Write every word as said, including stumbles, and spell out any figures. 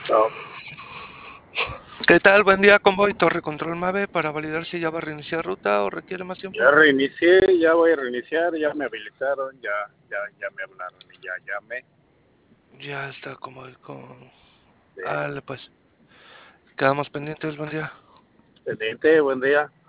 Chao. ¿Qué tal? Buen día, convoy Torre Control Mave para validar si ya va a reiniciar ruta o requiere más Ya tiempo. reinicié, ya voy a reiniciar, ya me habilitaron, ya, ya, ya me hablaron y ya llamé. Ya está convoy con... Sí. Dale, pues. Quedamos pendientes, buen día. Pendiente, buen día.